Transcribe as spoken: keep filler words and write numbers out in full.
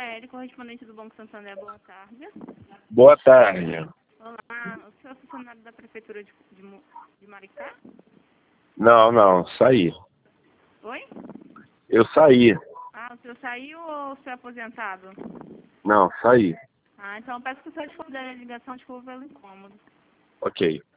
Rafael, correspondente do Banco Santander. Boa tarde. Boa tarde. Olá, o senhor é funcionário da Prefeitura de, de, de Maricá? Não, não, saí. Oi? Eu saí. Ah, o senhor saiu ou o senhor é aposentado? Não, saí. Ah, então eu peço que o senhor desculpe da ligação, desculpa pelo incômodo. Ok.